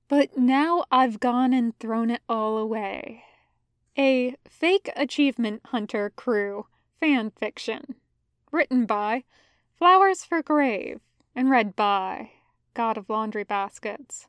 But now I've gone and thrown it all away. A Fake Achievement Hunter Crew fan fiction. Written by Flowers for Grave and read by God of Laundry Baskets.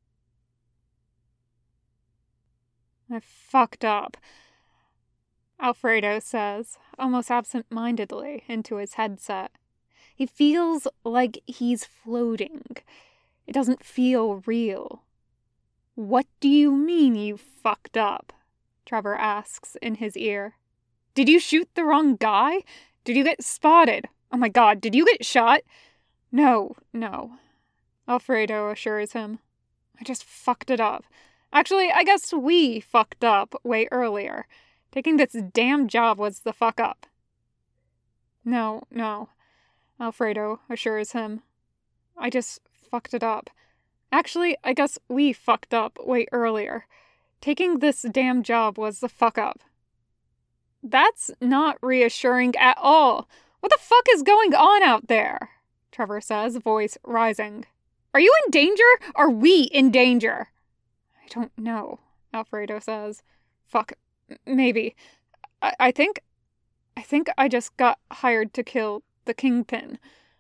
I fucked up, Alfredo says, almost absent-mindedly, into his headset. He feels like he's floating. It doesn't feel real. What do you mean you fucked up? Trevor asks in his ear. Did you shoot the wrong guy? Did you get spotted? Oh my god, did you get shot? No, Alfredo assures him. I just fucked it up. Actually, I guess we fucked up way earlier. Taking this damn job was the fuck up. No, Alfredo assures him. I just fucked it up. Actually, I guess we fucked up way earlier. Taking this damn job was the fuck up. That's not reassuring at all. What the fuck is going on out there? Trevor says, voice rising. Are you in danger? Are we in danger? I don't know, Alfredo says. Fuck, maybe. I think I just got hired to kill the Kingpin.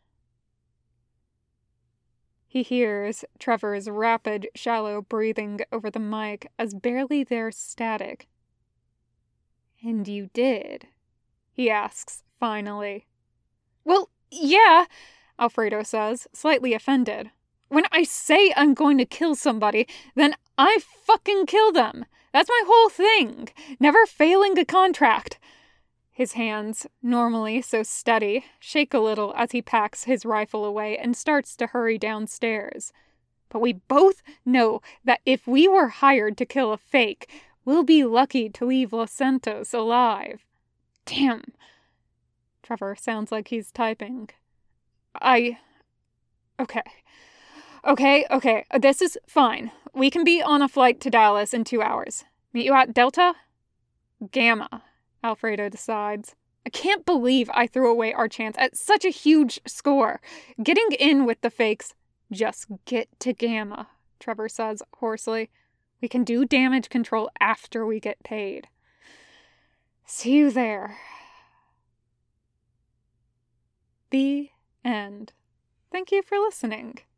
He hears Trevor's rapid, shallow breathing over the mic as barely there's static. And you did? He asks, finally. Well, yeah, Alfredo says, slightly offended. When I say I'm going to kill somebody, then I fucking kill them. That's my whole thing. Never failing a contract. His hands, normally so steady, shake a little as he packs his rifle away and starts to hurry downstairs. But we both know that if we were hired to kill a fake, we'll be lucky to leave Los Santos alive. Damn. Trevor sounds like he's typing. Okay. This is fine. We can be on a flight to Dallas in 2 hours. Meet you at Delta? Gamma, Alfredo decides. I can't believe I threw away our chance at such a huge score. Getting in with the fakes. Just get to Gamma, Trevor says hoarsely. We can do damage control after we get paid. See you there. The end. Thank you for listening.